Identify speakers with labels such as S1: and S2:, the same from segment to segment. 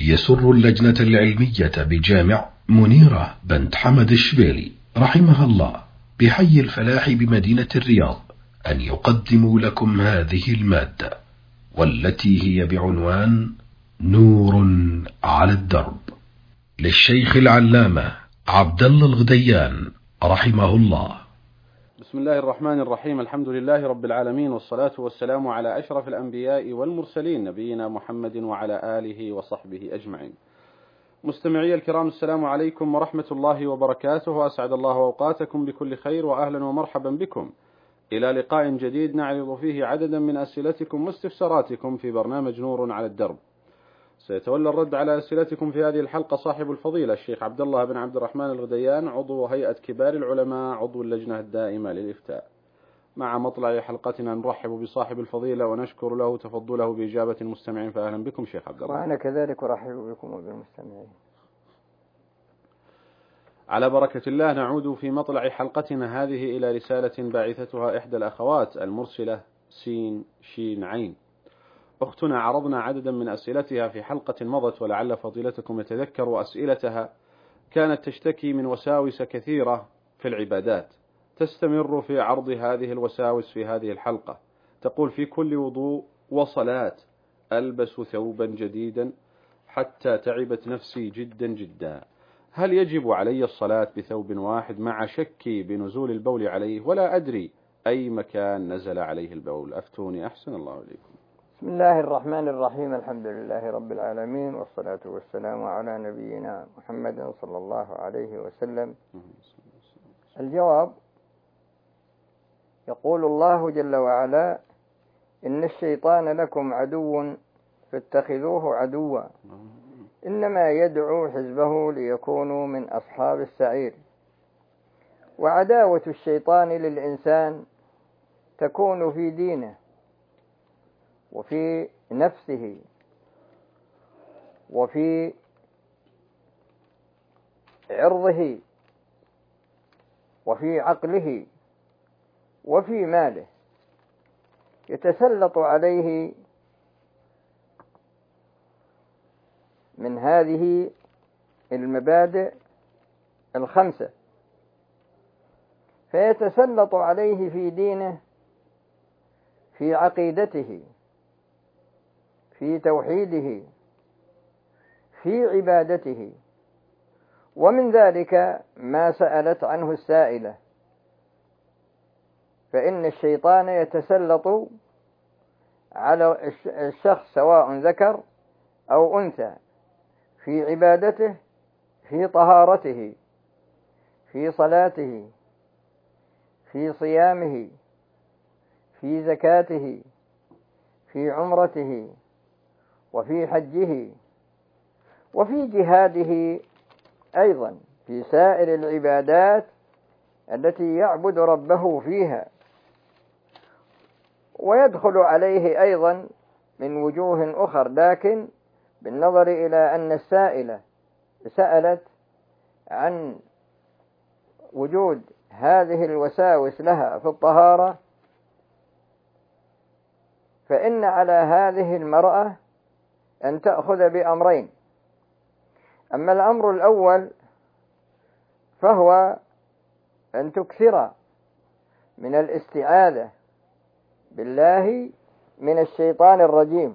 S1: يسر اللجنة العلمية بجامع منيرة بنت حمد الشبيلي رحمها الله بحي الفلاح بمدينة الرياض أن يقدموا لكم هذه المادة، والتي هي بعنوان نور على الدرب، للشيخ العلامة عبد الله الغديان رحمه الله.
S2: بسم الله الرحمن الرحيم. الحمد لله رب العالمين، والصلاة والسلام على أشرف الأنبياء والمرسلين، نبينا محمد وعلى آله وصحبه أجمعين. مستمعي الكرام، السلام عليكم ورحمة الله وبركاته، وأسعد الله أوقاتكم بكل خير، وأهلا ومرحبا بكم إلى لقاء جديد نعرض فيه عددا من أسئلتكم واستفساراتكم في برنامج نور على الدرب. سيتولى الرد على أسئلتكم في هذه الحلقة صاحب الفضيلة الشيخ عبد الله بن عبد الرحمن الغديان، عضو هيئة كبار العلماء، عضو اللجنة الدائمة للإفتاء. مع مطلع حلقتنا نرحب بصاحب الفضيلة ونشكر له تفضله بإجابة المستمعين، فأهلا بكم شيخ عبد الله.
S3: وأنا كذلك أرحب بكم وبالمستمعين.
S2: على بركة الله نعود في مطلع حلقتنا هذه إلى رسالة باعثتها إحدى الأخوات المرسلة سين شين عين. أختنا عرضنا عددا من أسئلتها في حلقة مضت، ولعل فضيلتكم يتذكر أسئلتها. كانت تشتكي من وساوس كثيرة في العبادات، تستمر في عرض هذه الوساوس في هذه الحلقة. تقول: في كل وضوء وصلاة ألبس ثوبا جديدا حتى تعبت نفسي جدا جدا. هل يجب علي الصلاة بثوب واحد مع شكي بنزول البول عليه، ولا أدري أي مكان نزل عليه البول؟ أفتوني أحسن الله إليكم.
S3: بسم الله الرحمن الرحيم. الحمد لله رب العالمين، والصلاة والسلام على نبينا محمد صلى الله عليه وسلم. الجواب: يقول الله جل وعلا: إن الشيطان لكم عدو فاتخذوه عدوا، إنما يدعو حزبه ليكونوا من أصحاب السعير. وعداوة الشيطان للإنسان تكون في دينه وفي نفسه وفي عرضه وفي عقله وفي ماله. يتسلط عليه من هذه المبادئ الخمسة، فيتسلط عليه في دينه، في عقيدته، في توحيده، في عبادته. ومن ذلك ما سألت عنه السائلة، فإن الشيطان يتسلط على الشخص سواء ذكر أو أنثى في عبادته، في طهارته، في صلاته، في صيامه، في زكاته، في عمرته، وفي حجه، وفي جهاده أيضا، في سائر العبادات التي يعبد ربه فيها. ويدخل عليه أيضا من وجوه أخر، لكن بالنظر إلى أن السائلة سألت عن وجود هذه الوساوس لها في الطهارة، فإن على هذه المرأة أن تأخذ بأمرين. أما الأمر الأول فهو أن تكثر من الاستعاذة بالله من الشيطان الرجيم،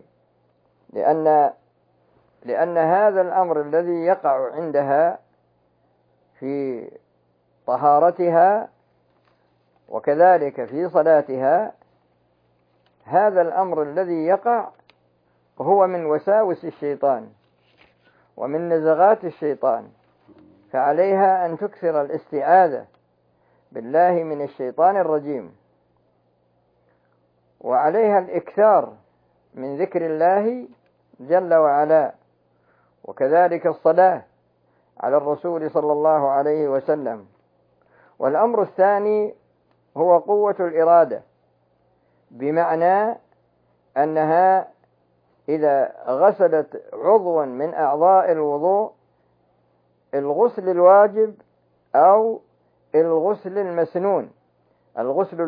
S3: لأن هذا الأمر الذي يقع عندها في طهارتها وكذلك في صلاتها، هذا الأمر الذي يقع هو من وساوس الشيطان ومن نزغات الشيطان، فعليها أن تكثر الاستعاذة بالله من الشيطان الرجيم، وعليها الإكثار من ذكر الله جل وعلا، وكذلك الصلاة على الرسول صلى الله عليه وسلم. والأمر الثاني هو قوة الإرادة، بمعنى أنها إذا غسلت عضوا من أعضاء الوضوء، الغسل الواجب أو الغسل المسنون، الغسل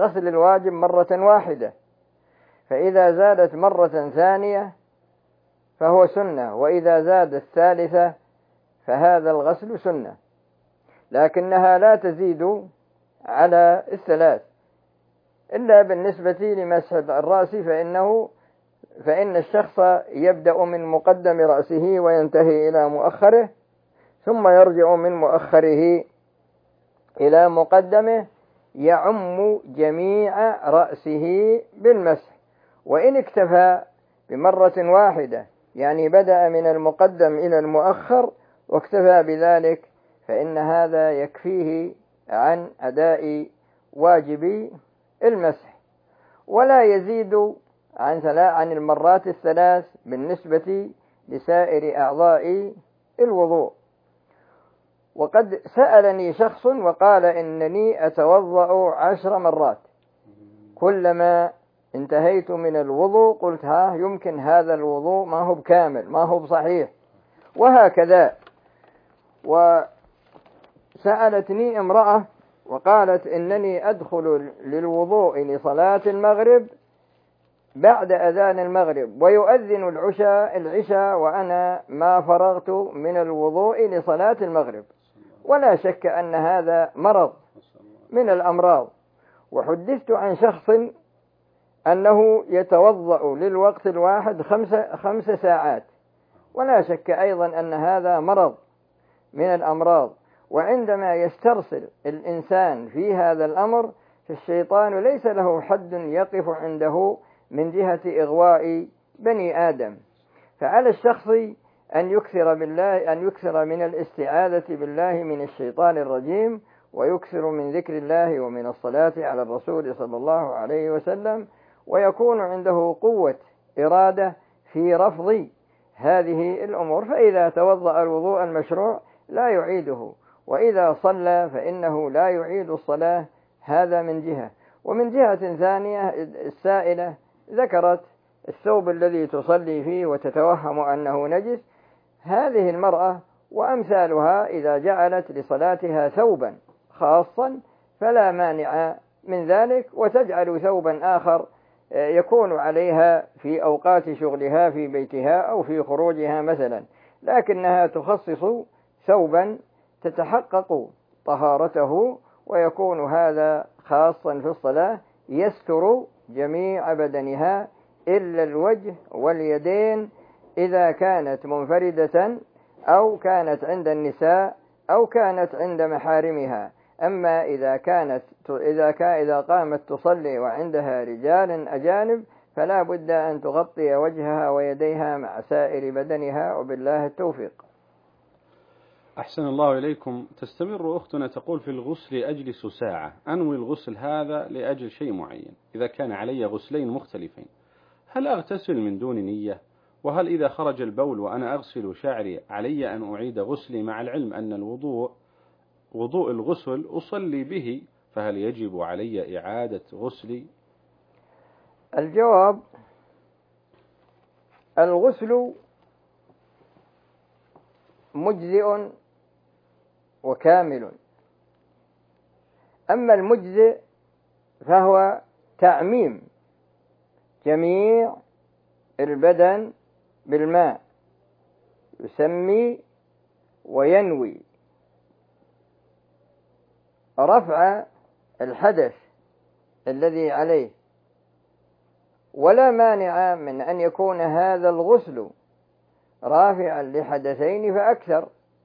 S3: الواجب مرة واحدة، فإذا زادت مرة ثانية فهو سنة، وإذا زاد الثالثة فهذا الغسل سنة، لكنها لا تزيد على الثلاث إلا بالنسبة لمسح الرأس، فإن الشخص يبدأ من مقدم رأسه وينتهي إلى مؤخره، ثم يرجع من مؤخره إلى مقدمه، يعم جميع رأسه بالمسح. وإن اكتفى بمرة واحدة، يعني بدأ من المقدم إلى المؤخر واكتفى بذلك، فإن هذا يكفيه عن أداء واجب المسح، ولا يزيد عن المرات الثلاث بالنسبة لسائر أعضاء الوضوء. وقد سألني شخص وقال إنني أتوضأ 10 مرات، كلما انتهيت من الوضوء قلت يمكن هذا الوضوء ما هو بكامل، ما هو بصحيح، وهكذا. وسألتني امرأة وقالت إنني أدخل للوضوء لصلاة المغرب بعد أذان المغرب، ويؤذن العشاء وأنا ما فرغت من الوضوء لصلاة المغرب، ولا شك أن هذا مرض من الأمراض. وحدثت عن شخص أنه يتوضأ للوقت الواحد 5 ساعات، ولا شك أيضا أن هذا مرض من الأمراض. وعندما يسترسل الإنسان في هذا الأمر، فالشيطان ليس له حد يقف عنده من جهة إغواء بني آدم. فعلى الشخص أن يكثر من الاستعاذة بالله من الشيطان الرجيم، ويكثر من ذكر الله ومن الصلاة على الرسول صلى الله عليه وسلم، ويكون عنده قوة إرادة في رفض هذه الأمور. فإذا توضأ الوضوء المشروع لا يعيده، وإذا صلى فإنه لا يعيد الصلاة. هذا من جهة. ومن جهة ثانية، السائلة ذكرت الثوب الذي تصلي فيه وتتوهم أنه نجس. هذه المرأة وأمثالها إذا جعلت لصلاتها ثوبا خاصا فلا مانع من ذلك، وتجعل ثوبا آخر يكون عليها في أوقات شغلها في بيتها أو في خروجها مثلا، لكنها تخصص ثوبا تتحقق طهارته، ويكون هذا خاصا في الصلاة، يستر جميع بدنها إلا الوجه واليدين إذا كانت منفردة أو كانت عند النساء أو كانت عند محارمها. أما إذا قامت تصلي وعندها رجال أجانب فلا بد أن تغطي وجهها ويديها مع سائر بدنها، وبالله التوفيق.
S2: أحسن الله إليكم. تستمر أختنا تقول: في الغسل أجلس ساعة، أنوي الغسل هذا لأجل شيء معين، إذا كان علي غسلين مختلفين هل أغتسل من دون نية؟ وهل إذا خرج البول وأنا أغسل شعري علي أن أعيد غسلي، مع العلم أن وضوء الغسل أصلي به، فهل يجب علي إعادة غسلي؟
S3: الجواب: الغسل مجزئ وكامل. أما المجزئ فهو تعميم جميع البدن بالماء، يسمي وينوي رفع الحدث الذي عليه، ولا مانع من أن يكون هذا الغسل رافعا لحدثين فأكثر.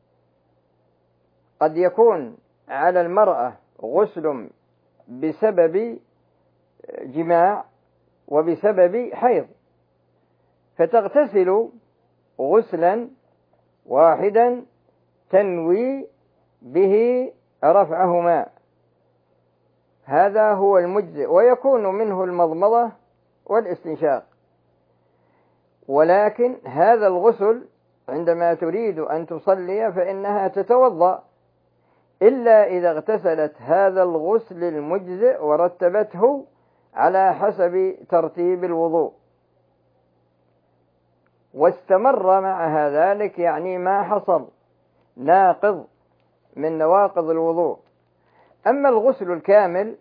S3: قد يكون على المرأة غسل بسبب جماع وبسبب حيض، فتغتسل غسلا واحدا تنوي به رفعهما، هذا هو المجزئ، ويكون منه المضمضة والاستنشاق. ولكن هذا الغسل عندما تريد أن تصلي فإنها تتوضأ، إلا إذا اغتسلت هذا الغسل المجزئ ورتبته على حسب ترتيب الوضوء واستمر معها ذلك، يعني ما حصل ناقض من نواقض الوضوء. أما الغسل الكامل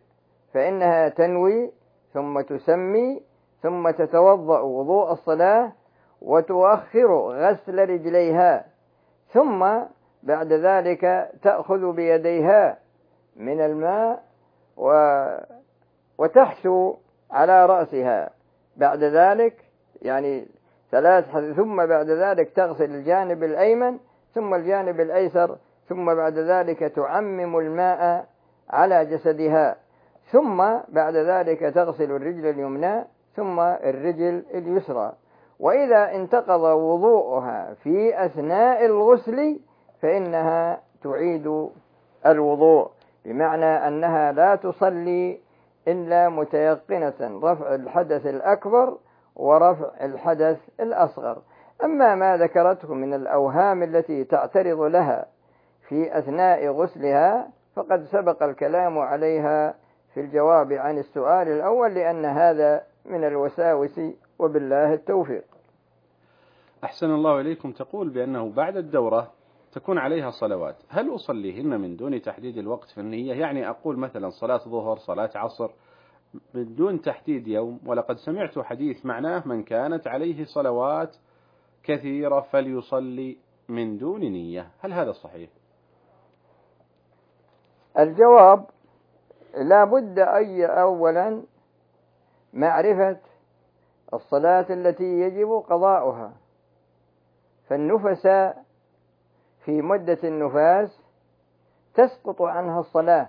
S3: فإنها تنوي ثم تسمي ثم تتوضأ وضوء الصلاة، وتؤخر غسل رجليها، ثم بعد ذلك تأخذ بيديها من الماء وتحثو على رأسها. بعد ذلك يعني ثم بعد ذلك تغسل الجانب الأيمن ثم الجانب الأيسر، ثم بعد ذلك تعمم الماء على جسدها، ثم بعد ذلك تغسل الرجل اليمنى ثم الرجل اليسرى. وإذا انتقض وضوءها في أثناء الغسل فإنها تعيد الوضوء، بمعنى أنها لا تصلي إلا متيقنة رفع الحدث الأكبر ورفع الحدث الأصغر. أما ما ذكرته من الأوهام التي تعترض لها في أثناء غسلها فقد سبق الكلام عليها في الجواب عن السؤال الأول، لأن هذا من الوساوس، وبالله التوفيق.
S2: أحسن الله إليكم. تقول بأنه بعد الدورة تكون عليها صلوات، هل أصليهن من دون تحديد الوقت في النية؟ يعني أقول مثلا صلاة ظهر، صلاة عصر، من دون تحديد يوم. ولقد سمعت حديث معناه من كانت عليه صلوات كثيرة فليصلي من دون نية، هل هذا صحيح؟
S3: الجواب: لا بد أولا معرفة الصلاة التي يجب قضاؤها. فالنفساء في مدة النفاس تسقط عنها الصلاة،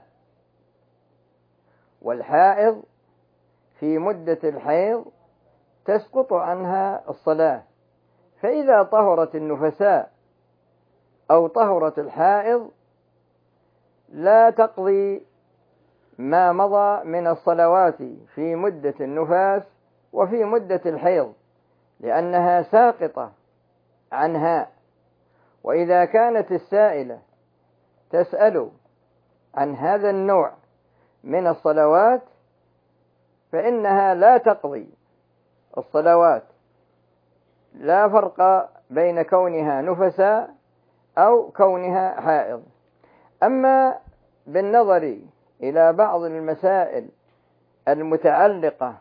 S3: والحائض في مدة الحيض تسقط عنها الصلاة. فإذا طهرت النفساء أو طهرت الحائض لا تقضي ما مضى من الصلوات في مدة النفاس وفي مدة الحيض، لأنها ساقطة عنها. وإذا كانت السائلة تسأل عن هذا النوع من الصلوات فإنها لا تقضي الصلوات، لا فرق بين كونها نفساء أو كونها حائض. أما بالنظر إلى بعض المسائل المتعلقة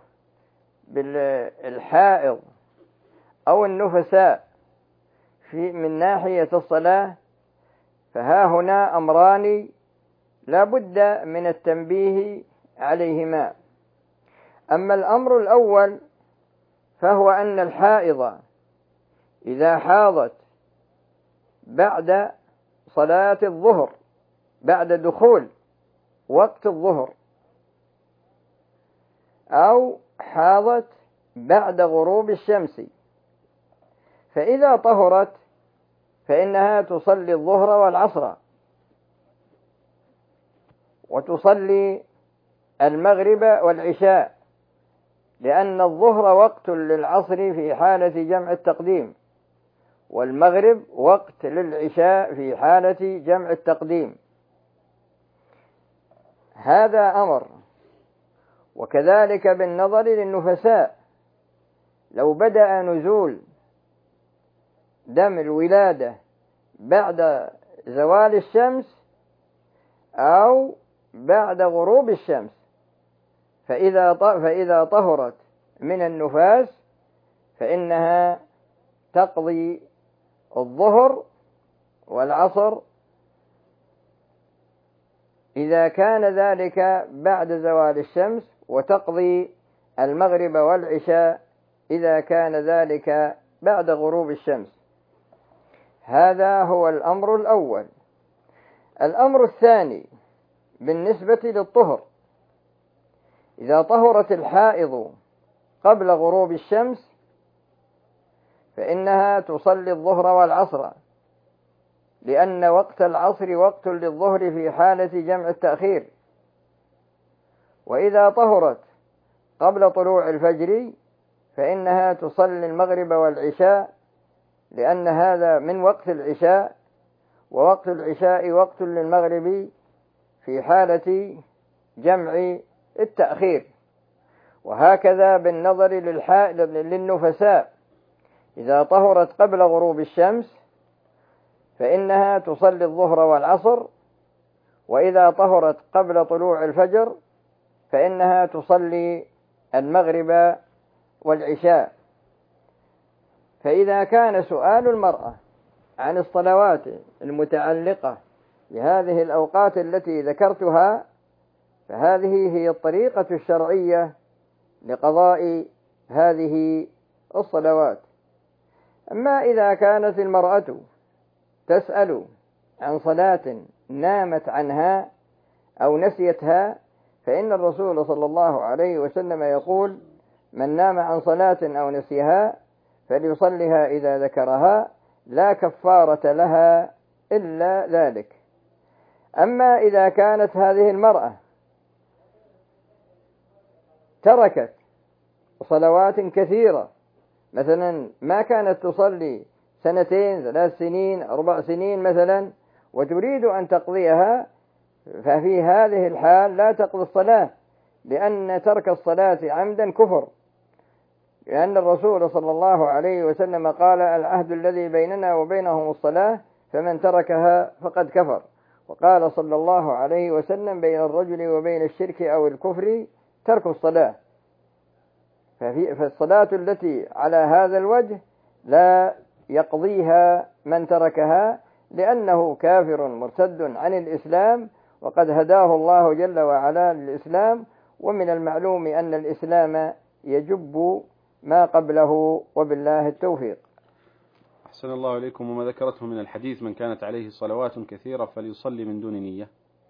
S3: بالحائض أو النفساء من ناحية الصلاة، فها هنا أمران لا بد من التنبيه عليهما. أما الأمر الأول فهو أن الحائض إذا حاضت بعد صلاة الظهر، بعد دخول وقت الظهر، أو حاضت بعد غروب الشمس، فإذا طهرت فإنها تصلي الظهر والعصر وتصلي المغرب والعشاء، لأن الظهر وقت للعصر في حالة جمع التقديم، والمغرب وقت للعشاء في حالة جمع التقديم. هذا أمر. وكذلك بالنظر للنفساء، لو بدأ نزول دم الولادة بعد زوال الشمس أو بعد غروب الشمس، فإذا طهرت من النفاس فإنها تقضي الظهر والعصر إذا كان ذلك بعد زوال الشمس، وتقضي المغرب والعشاء إذا كان ذلك بعد غروب الشمس. هذا هو الأمر الأول. الأمر الثاني بالنسبة للطهر: إذا طهرت الحائض قبل غروب الشمس فإنها تصلي الظهر والعصر، لأن وقت العصر وقت للظهر في حالة جمع التأخير. وإذا طهرت قبل طلوع الفجر فإنها تصلي المغرب والعشاء، لأن هذا من وقت العشاء، ووقت العشاء وقت للمغرب في حالة جمع التأخير. وهكذا بالنظر للنفساء، إذا طهرت قبل غروب الشمس فإنها تصلي الظهر والعصر، وإذا طهرت قبل طلوع الفجر فإنها تصلي المغرب والعشاء. فإذا كان سؤال المرأة عن الصلوات المتعلقة بهذه الأوقات التي ذكرتها فهذه هي الطريقة الشرعية لقضاء هذه الصلوات. أما إذا كانت المرأة تسأل عن صلاة نامت عنها أو نسيتها فإن الرسول صلى الله عليه وسلم يقول: من نام عن صلاة أو نسيها فليصلها إذا ذكرها لا كفارة لها إلا ذلك. أما إذا كانت هذه المرأة تركت صلوات كثيرة، مثلا ما كانت تصلي 2 3 سنين 4 سنين مثلا وتريد أن تقضيها، ففي هذه الحال لا تقضي الصلاة، لأن ترك الصلاة عمدا كفر، لأن الرسول صلى الله عليه وسلم قال: العهد الذي بيننا وبينهم الصلاة فمن تركها فقد كفر. وقال صلى الله عليه وسلم: بين الرجل وبين الشرك أو الكفر ترك الصلاة. فالصلاة التي على هذا الوجه لا يقضيها من تركها، لأنه كافر مرتد عن الإسلام، وقد هداه الله جل وعلا للإسلام، ومن المعلوم أن الإسلام يجب ما قبله، وبالله التوفيق.
S2: أحسن الله إليكم. وما ذكرته من الحديث: من كانت عليه صلوات كثيرة فليصلي من دون نية.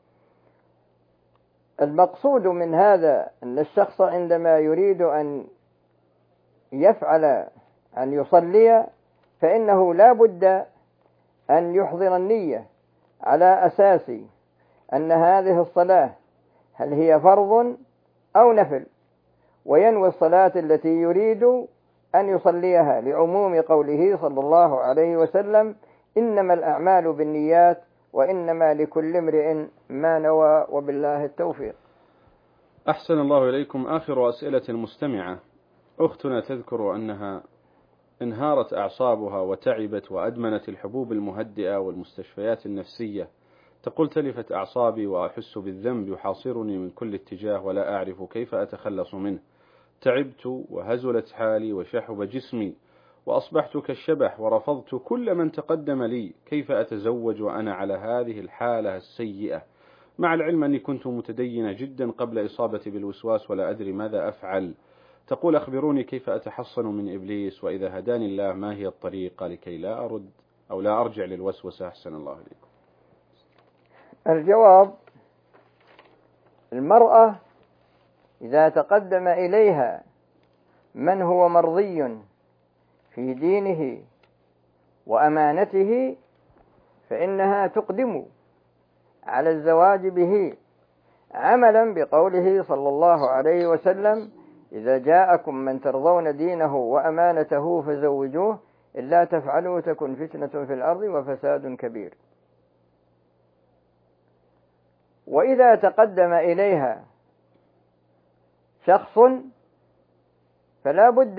S3: المقصود من هذا أن الشخص عندما يريد أن يفعل أن يصلي فإنه لا بد أن يحضر النية على أساس أن هذه الصلاة هل هي فرض أو نفل، وينوي الصلاة التي يريد أن يصليها، لعموم قوله صلى الله عليه وسلم: إنما الأعمال بالنيات وإنما لكل امرئ ما نوى، وبالله التوفيق.
S2: أحسن الله إليكم. آخر أسئلة المستمعة: أختنا تذكر أنها انهارت أعصابها وتعبت وأدمنت الحبوب المهدئة والمستشفيات النفسية. تقول: تلفت أعصابي وأحس بالذنب يحاصرني من كل اتجاه ولا أعرف كيف أتخلص منه. تعبت وهزلت حالي وشحب جسمي وأصبحت كالشبح ورفضت كل من تقدم لي. كيف أتزوج وأنا على هذه الحالة السيئة، مع العلم أني كنت متدينة جدا قبل إصابتي بالوسواس ولا أدري ماذا أفعل. تقول: أخبروني كيف أتحصن من إبليس، وإذا هداني الله ما هي الطريقة لكي لا أرد أو لا أرجع للوسوسة؟ أحسن الله إليكم.
S3: الجواب: المرأة إذا تقدم إليها من هو مرضي في دينه وأمانته فإنها تقدم على الزواج به، عملا بقوله صلى الله عليه وسلم: إذا جاءكم من ترضون دينه وأمانته فزوجوه، إلا تفعلوا تكن فتنة في الأرض وفساد كبير. وإذا تقدم إليها شخص فلا بد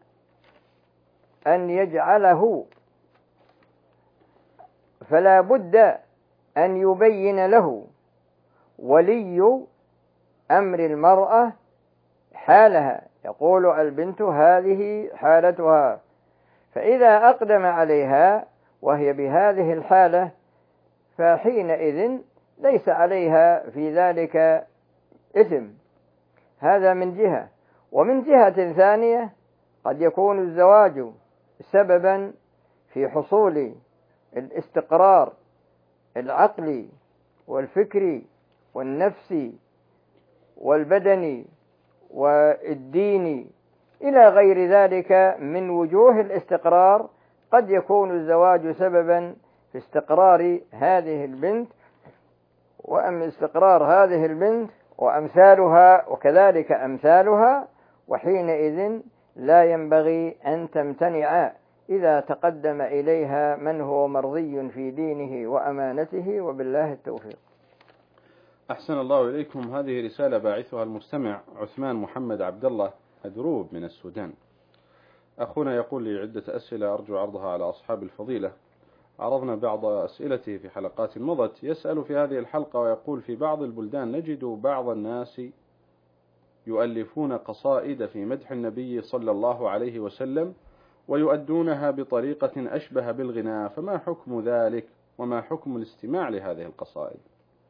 S3: أن يبين له ولي أمر المرأة حالها، يقول: البنت هذه حالتها، فإذا أقدم عليها وهي بهذه الحالة فحينئذ ليس عليها في ذلك إثم. هذا من جهة. ومن جهة ثانية قد يكون الزواج سببا في حصول الاستقرار العقلي والفكري والنفسي والبدني والديني إلى غير ذلك من وجوه الاستقرار. قد يكون الزواج سببا في استقرار هذه البنت استقرار هذه البنت وأمثالها وكذلك أمثالها، وحينئذ لا ينبغي أن تمتنع إذا تقدم إليها من هو مرضي في دينه وأمانته، وبالله التوفيق.
S2: أحسن الله إليكم. هذه رسالة باعثها المستمع عثمان محمد عبد الله أدروب من السودان. أخونا يقول لي عدة أسئلة أرجو عرضها على أصحاب الفضيلة. عرضنا بعض أسئلته في حلقات مضت. يسأل في هذه الحلقة ويقول: في بعض البلدان نجد بعض الناس يؤلفون قصائد في مدح النبي صلى الله عليه وسلم ويؤدونها بطريقة أشبه بالغناء، فما حكم ذلك وما حكم الاستماع لهذه القصائد؟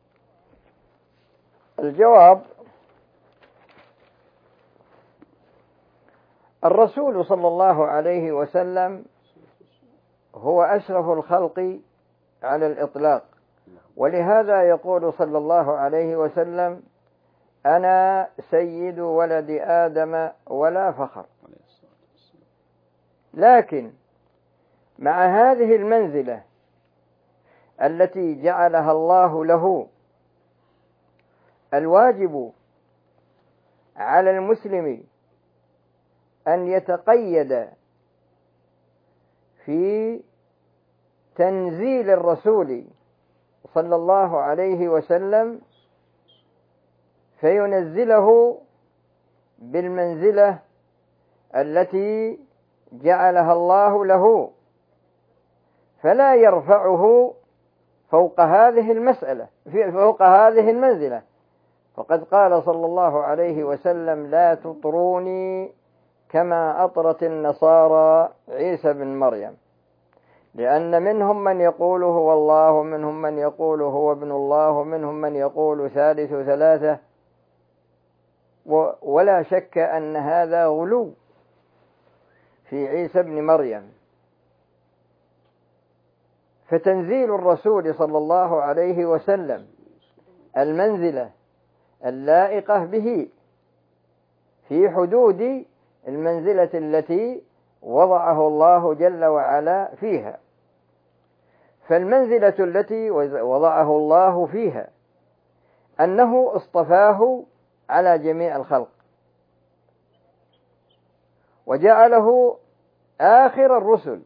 S3: الجواب: الرسول صلى الله عليه وسلم هو أشرف الخلق على الإطلاق، ولهذا يقول صلى الله عليه وسلم: أنا سيد ولد آدم ولا فخر. لكن مع هذه المنزلة التي جعلها الله له، الواجب على المسلم أن يتقيد في تنزيل الرسول صلى الله عليه وسلم، فينزله بالمنزلة التي جعلها الله له، فلا يرفعه فوق هذه المسألة، فوق هذه المنزلة. فقد قال صلى الله عليه وسلم: لا تطروني كما أطرت النصارى عيسى بن مريم، لأن منهم من يقول هو الله، ومنهم من يقول هو ابن الله، ومنهم من يقول ثالث ثلاثة، ولا شك أن هذا غلو في عيسى بن مريم. فتنزيل الرسول صلى الله عليه وسلم المنزلة اللائقة به في حدود المنزلة التي وضعه الله جل وعلا فيها. فالمنزلة التي وضعه الله فيها أنه اصطفاه على جميع الخلق، وجعله آخر الرسل،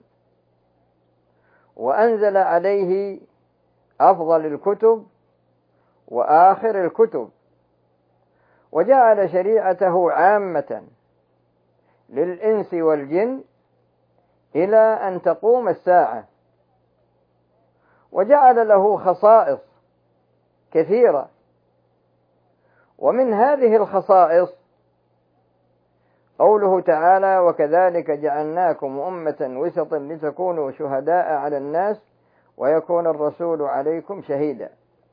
S3: وأنزل عليه أفضل الكتب وآخر الكتب، وجعل شريعته عامة للإنس والجن إلى أن تقوم الساعة، وجعل له خصائص كثيرة. ومن هذه الخصائص قوله تعالى: وكذلك جعلناكم أمة وسطا لتكونوا شهداء على الناس ويكون الرسول عليكم شهيدا.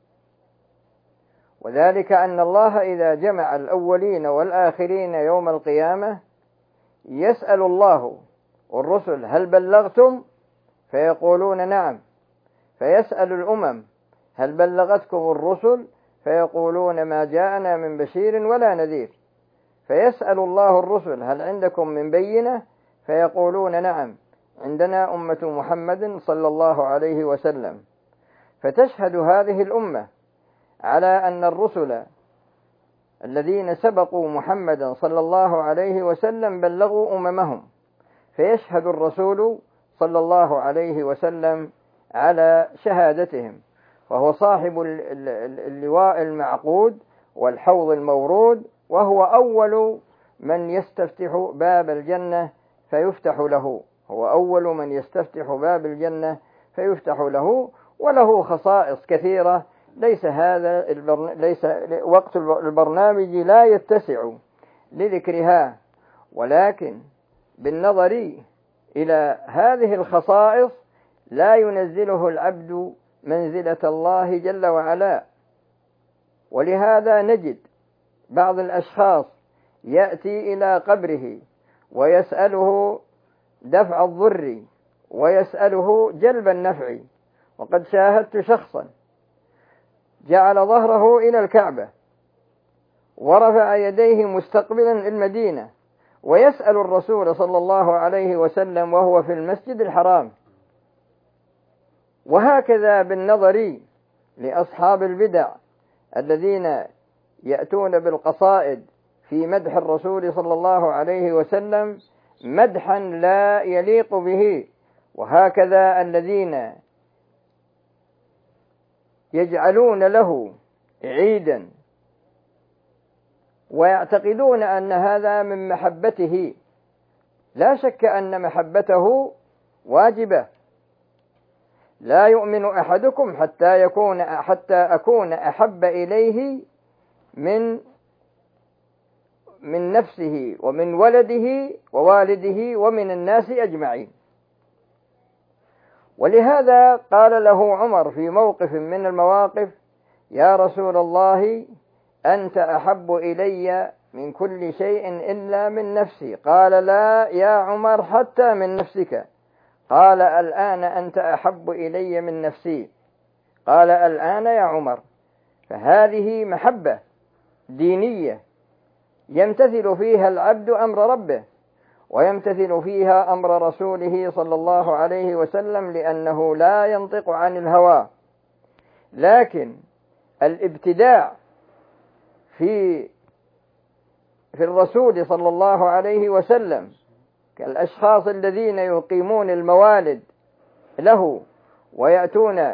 S3: وذلك أن الله إذا جمع الأولين والآخرين يوم القيامة يسأل الله والرسل: هل بلغتم؟ فيقولون نعم. فيسأل الأمم: هل بلغتكم الرسل؟ فيقولون ما جاءنا من بشير ولا نذير. فيسأل الله الرسل: هل عندكم من بينة؟ فيقولون نعم، عندنا أمة محمد صلى الله عليه وسلم. فتشهد هذه الأمة على أن الرسل الذين سبقوا محمدا صلى الله عليه وسلم بلغوا أممهم، فيشهد الرسول صلى الله عليه وسلم على شهادتهم، وهو صاحب اللواء المعقود والحوض المورود، وهو أول من يستفتح باب الجنة فيفتح له، هو أول من يستفتح باب الجنة فيفتح له. وله خصائص كثيرة ليس وقت البرنامج لا يتسع لذكرها، ولكن بالنظر إلى هذه الخصائص لا ينزله العبد منزلة الله جل وعلا. ولهذا نجد بعض الأشخاص يأتي إلى قبره ويسأله دفع الضر ويسأله جلب النفع. وقد شاهدت شخصا جعل ظهره إلى الكعبة ورفع يديه مستقبلا المدينة ويسأل الرسول صلى الله عليه وسلم وهو في المسجد الحرام. وهكذا بالنظر لأصحاب البدع الذين يأتون بالقصائد في مدح الرسول صلى الله عليه وسلم مدحا لا يليق به. وهكذا الذين يجعلون له عيدا ويعتقدون أن هذا من محبته. لا شك أن محبته واجبة. لا يؤمن أحدكم حتى أكون أحب إليه من نفسه ومن ولده ووالده ومن الناس أجمعين. ولهذا قال له عمر في موقف من المواقف: يا رسول الله أنت أحب إلي من كل شيء إلا من نفسي. قال: لا يا عمر حتى من نفسك. قال: الآن أنت أحب إلي من نفسي. قال: الآن يا عمر. فهذه محبة دينية يمتثل فيها العبد أمر ربه، ويمتثل فيها أمر رسوله صلى الله عليه وسلم، لأنه لا ينطق عن الهوى. لكن الابتداع في الرسول صلى الله عليه وسلم كالأشخاص الذين يقيمون الموالد له ويأتون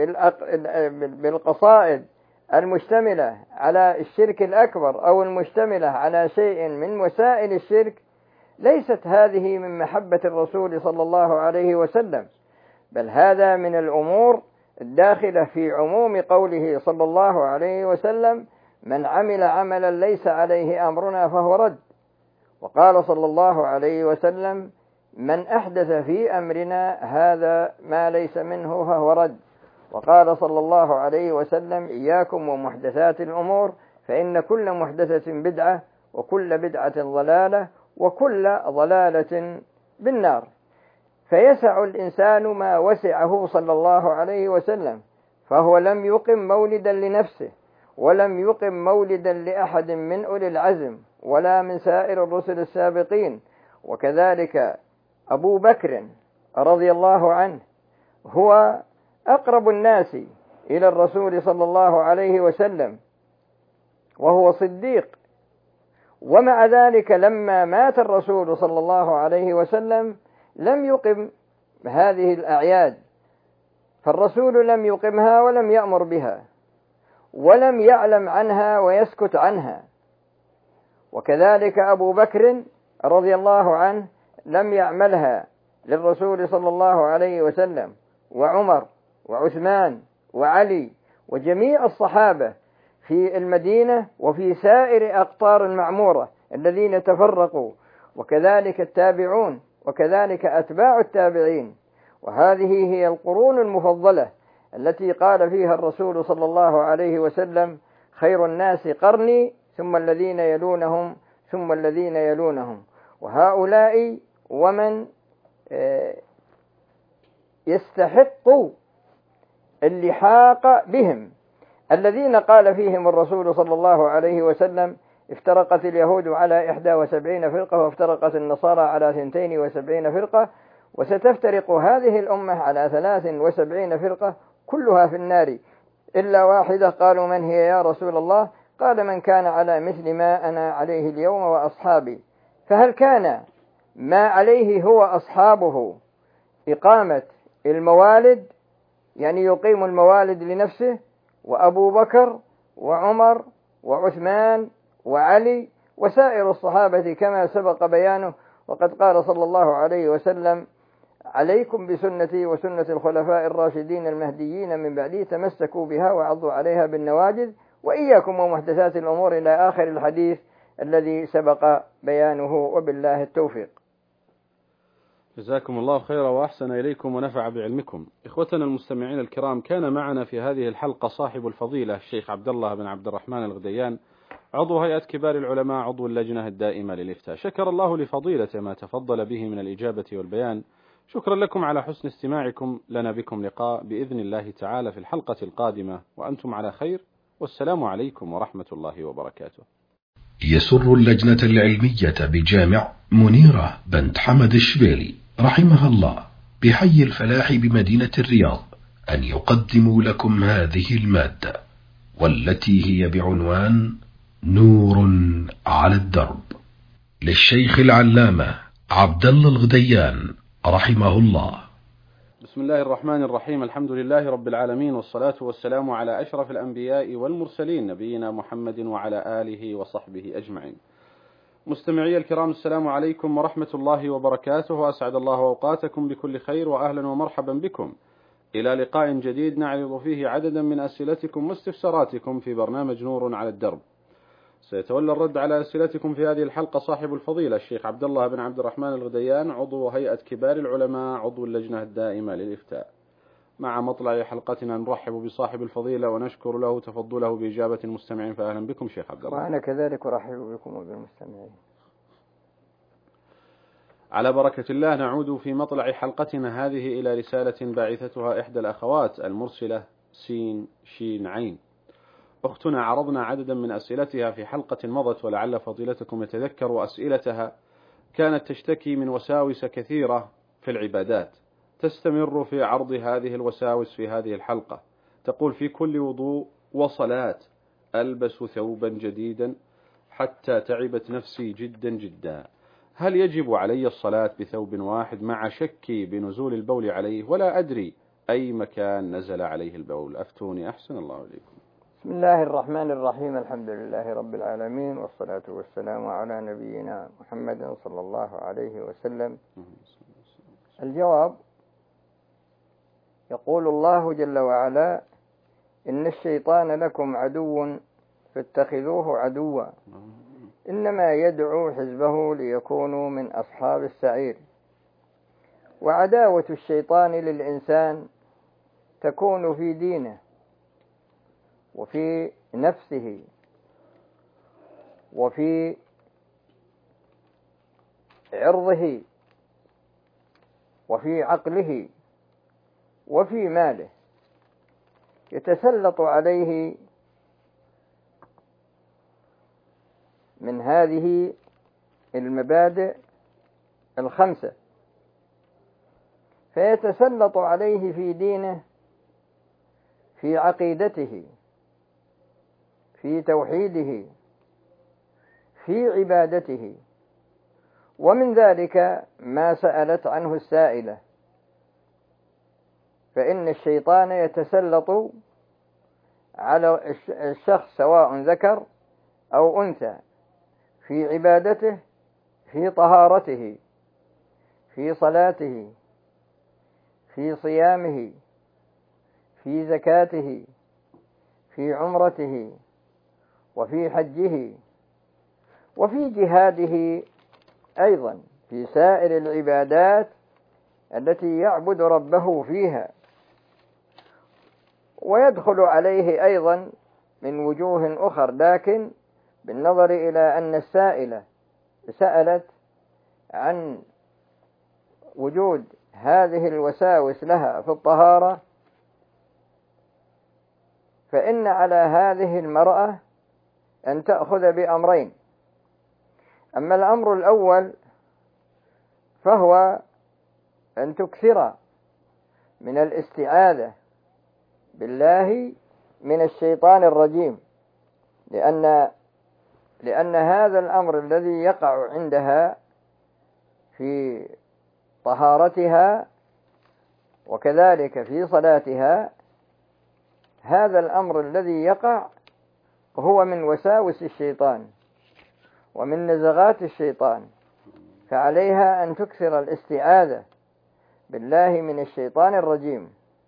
S3: بالقصائد المشتملة على الشرك الأكبر أو المشتملة على شيء من وسائل الشرك، ليست هذه من محبة الرسول صلى الله عليه وسلم، بل هذا من الأمور الداخلة في عموم قوله صلى الله عليه وسلم: من عمل عملا ليس عليه أمرنا فهو رد. وقال صلى الله عليه وسلم: من أحدث في أمرنا هذا ما ليس منه فهو رد. وقال صلى الله عليه وسلم: إياكم ومحدثات الأمور، فإن كل محدثة بدعة، وكل بدعة ضلالة، وكل ضلالة بالنار. فيسع الإنسان ما وسعه صلى الله عليه وسلم، فهو لم يقم مولدا لنفسه، ولم يقم مولدا لأحد من أولي العزم ولا من سائر الرسل السابقين. وكذلك أبو بكر رضي الله عنه هو أقرب الناس إلى الرسول صلى الله عليه وسلم، وهو صديق، ومع ذلك لما مات الرسول صلى الله عليه وسلم لم يقم هذه الأعياد، فالرسول لم يقمها ولم يأمر بها ولم يعلم عنها ويسكت عنها. وكذلك أبو بكر رضي الله عنه لم يعملها للرسول صلى الله عليه وسلم، وعمر وعثمان وعلي وجميع الصحابة في المدينة وفي سائر أقطار المعمورة الذين تفرقوا، وكذلك التابعون، وكذلك أتباع التابعين. وهذه هي القرون المفضلة التي قال فيها الرسول صلى الله عليه وسلم: خير الناس قرني ثم الذين يلونهم ثم الذين يلونهم. وهؤلاء ومن يستحق اللحاق بهم الذين قال فيهم الرسول صلى الله عليه وسلم: افترقت اليهود على 71 فرقة، وافترقت النصارى على 72 فرقة، وستفترق هذه الأمة على 73 فرقة كلها في النار إلا واحدة. قالوا: من هي يا رسول الله؟ قال: من كان على مثل ما أنا عليه اليوم وأصحابي. فهل كان ما عليه هو أصحابه إقامة الموالد، يعني يقيم الموالد لنفسه، وأبو بكر وعمر وعثمان وعلي وسائر الصحابة كما سبق بيانه؟ وقد قال صلى الله عليه وسلم: عليكم بسنتي وسنة الخلفاء الراشدين المهديين من بعدي، تمسكوا بها وعضوا عليها بالنواجذ، وإياكم ومحدثات الأمور، إلى آخر الحديث الذي سبق بيانه، وبالله التوفيق.
S2: جزاكم الله خيرا وأحسن إليكم ونفع بعلمكم. إخوتنا المستمعين الكرام، كان معنا في هذه الحلقة صاحب الفضيلة الشيخ عبد الله بن عبد الرحمن الغديان، عضو هيئة كبار العلماء، عضو اللجنة الدائمة للإفتاء. شكر الله لفضيلته ما تفضل به من الإجابة والبيان. شكرا لكم على حسن استماعكم لنا. بكم لقاء بإذن الله تعالى في الحلقة القادمة وأنتم على خير، والسلام عليكم ورحمة الله وبركاته.
S1: يسر اللجنة العلمية بجامع منيرة بنت حمد الشبيلي رحمها الله بحي الفلاح بمدينة الرياض أن يقدموا لكم هذه المادة، والتي هي بعنوان نور على الدرب، للشيخ العلامة عبد الله الغديان رحمه الله.
S2: بسم الله الرحمن الرحيم. الحمد لله رب العالمين، والصلاة والسلام على أشرف الأنبياء والمرسلين، نبينا محمد وعلى آله وصحبه أجمعين. مستمعي الكرام، السلام عليكم ورحمة الله وبركاته، وأسعد الله أوقاتكم بكل خير، وأهلا ومرحبا بكم إلى لقاء جديد نعرض فيه عددا من أسئلتكم واستفساراتكم في برنامج نور على الدرب. سيتولى الرد على أسئلتكم في هذه الحلقة صاحب الفضيلة الشيخ عبد الله بن عبد الرحمن الغديان، عضو هيئة كبار العلماء، عضو اللجنة الدائمة للإفتاء. مع مطلع حلقتنا نرحب بصاحب الفضيلة ونشكر له تفضله بإجابة المستمعين، فأهلا بكم شيخ عبد الله.
S3: وأنا كذلك أرحب بكم وبالمستمعين.
S2: على بركة الله نعود في مطلع حلقتنا هذه إلى رسالة باعثتها إحدى الأخوات المرسلة سين شين عين. أختنا عرضنا عددا من أسئلتها في حلقة مضت، ولعل فضيلتكم يتذكر أسئلتها. كانت تشتكي من وساوس كثيرة في العبادات، تستمر في عرض هذه الوساوس في هذه الحلقة. تقول: في كل وضوء وصلاة ألبس ثوبا جديدا حتى تعبت نفسي جدا جدا. هل يجب علي الصلاة بثوب واحد مع شكي بنزول البول عليه، ولا أدري أي مكان نزل عليه البول؟ أفتوني أحسن الله إليكم.
S3: بسم الله الرحمن الرحيم. الحمد لله رب العالمين، والصلاة والسلام على نبينا محمد صلى الله عليه وسلم. الجواب: يقول الله جل وعلا: إن الشيطان لكم عدو فاتخذوه عدوا، إنما يدعو حزبه ليكونوا من أصحاب السعير. وعداوة الشيطان للإنسان تكون في دينه وفي نفسه وفي عرضه وفي عقله وفي ماله. يتسلط عليه من هذه المبادئ الخمسة، فيتسلط عليه في دينه، في عقيدته، في توحيده، في عبادته. ومن ذلك ما سألت عنه السائلة، فإن الشيطان يتسلط على الشخص سواء ذكر أو أنثى في عبادته، في طهارته، في صلاته، في صيامه، في زكاته، في عمرته، وفي حجه، وفي جهاده أيضا، في سائر العبادات التي يعبد ربه فيها. ويدخل عليه أيضا من وجوه أخر، لكن بالنظر إلى أن السائلة سألت عن وجود هذه الوساوس لها في الطهارة، فإن على هذه المرأة أن تأخذ بأمرين. أما الأمر الأول فهو أن تكثر من الاستعاذة بالله من الشيطان الرجيم، لأن هذا الأمر الذي يقع عندها في طهارتها وكذلك في صلاتها، هذا الأمر الذي يقع هو من وساوس الشيطان ومن نزغات الشيطان، فعليها أن تكثر الاستعاذة بالله من الشيطان الرجيم،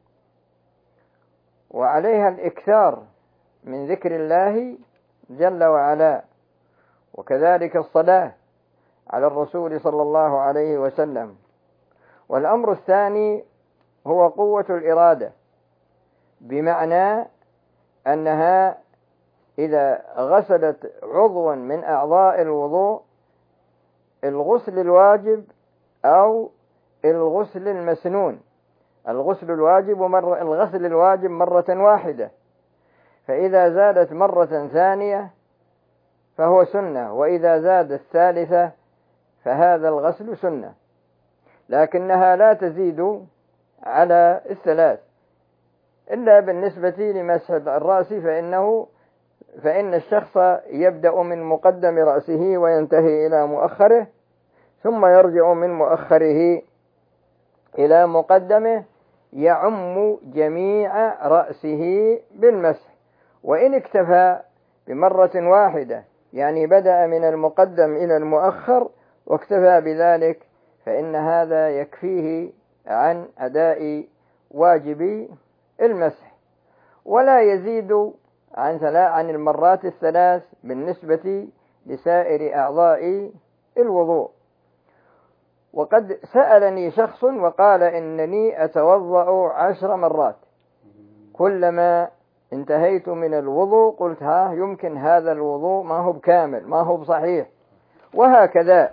S3: وعليها الإكثار من ذكر الله جل وعلا، وكذلك الصلاة على الرسول صلى الله عليه وسلم. والأمر الثاني هو قوة الإرادة، بمعنى أنها إذا غسلت عضوا من أعضاء الوضوء، الغسل الواجب أو الغسل المسنون، الغسل الواجب مرة واحدة، فإذا زادت مرة ثانية فهو سنة، وإذا زادت ثالثة فهذا الغسل سنة، لكنها لا تزيد على الثلاث إلا بالنسبة لمسح الرأس، فإن الشخص يبدأ من مقدم رأسه وينتهي إلى مؤخره، ثم يرجع من مؤخره إلى مقدمه، يعم جميع رأسه بالمسح. وإن اكتفى بمرة واحدة، يعني بدأ من المقدم إلى المؤخر واكتفى بذلك، فإن هذا يكفيه عن أداء واجب المسح، ولا يزيد عن المرات الثلاث بالنسبة لسائر أعضاء الوضوء. وقد سألني شخص وقال إنني أتوضأ 10 مرات، كلما انتهيت من الوضوء قلت يمكن هذا الوضوء ما هو بكامل، ما هو بصحيح، وهكذا.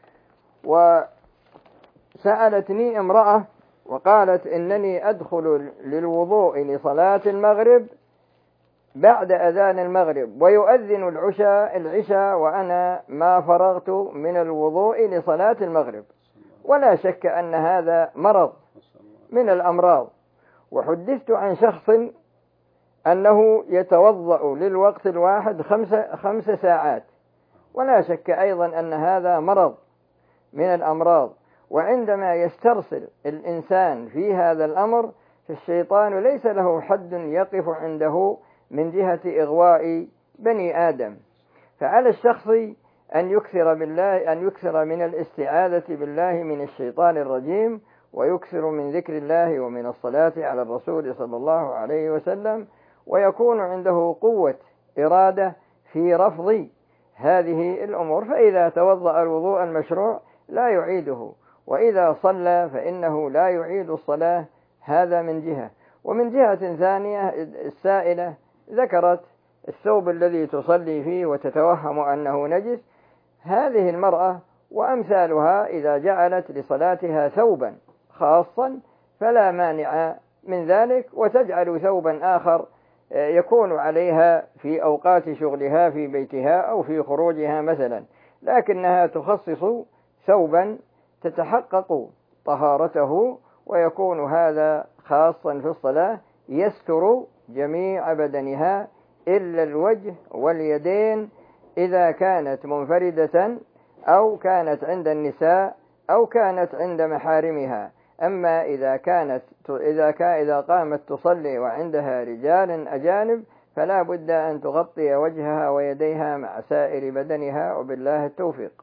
S3: وسألتني امرأة وقالت إنني أدخل للوضوء لصلاة المغرب بعد أذان المغرب، ويؤذن العشاء وأنا ما فرغت من الوضوء لصلاة المغرب. ولا شك أن هذا مرض من الأمراض. وحدثت عن شخص أنه يتوضأ للوقت الواحد 5 ساعات، ولا شك أيضا أن هذا مرض من الأمراض. وعندما يسترسل الإنسان في هذا الأمر، فالشيطان ليس له حد يقف عنده من جهة إغواء بني آدم. فعلى الشخص أن يكثر من الاستعاذة بالله من الشيطان الرجيم، ويكثر من ذكر الله ومن الصلاة على الرسول صلى الله عليه وسلم، ويكون عنده قوة إرادة في رفض هذه الأمور. فإذا توضأ الوضوء المشروع لا يعيده، وإذا صلى فإنه لا يعيد الصلاة. هذا من جهة. ومن جهة ثانية، السائلة ذكرت الثوب الذي تصلي فيه وتتوهم أنه نجس. هذه المرأة وأمثالها إذا جعلت لصلاتها ثوبا خاصا فلا مانع من ذلك، وتجعل ثوبا آخر يكون عليها في أوقات شغلها في بيتها أو في خروجها مثلا، لكنها تخصص ثوبا تتحقق طهارته، ويكون هذا خاصا في الصلاة يستر جميع بدنها إلا الوجه واليدين إذا كانت منفردة أو كانت عند النساء أو كانت عند محارمها. أما إذا قامت تصلي وعندها رجال أجانب فلا بد أن تغطي وجهها ويديها مع سائر بدنها، وبالله التوفيق.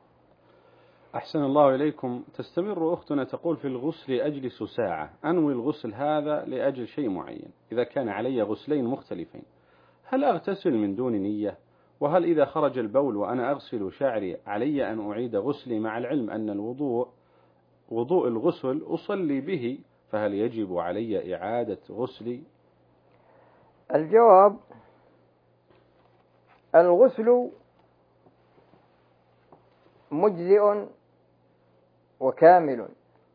S2: أحسن الله إليكم. تستمر أختنا تقول: في الغسل أجلس ساعة، أنوي الغسل هذا لأجل شيء معين، إذا كان علي غسلين مختلفين هل أغتسل من دون نية؟ وهل إذا خرج البول وأنا أغسل شعري علي أن أعيد غسلي، مع العلم أن وضوء الغسل أصلي به، فهل يجب علي إعادة غسلي؟
S3: الجواب: الغسل مجزئ وكامل.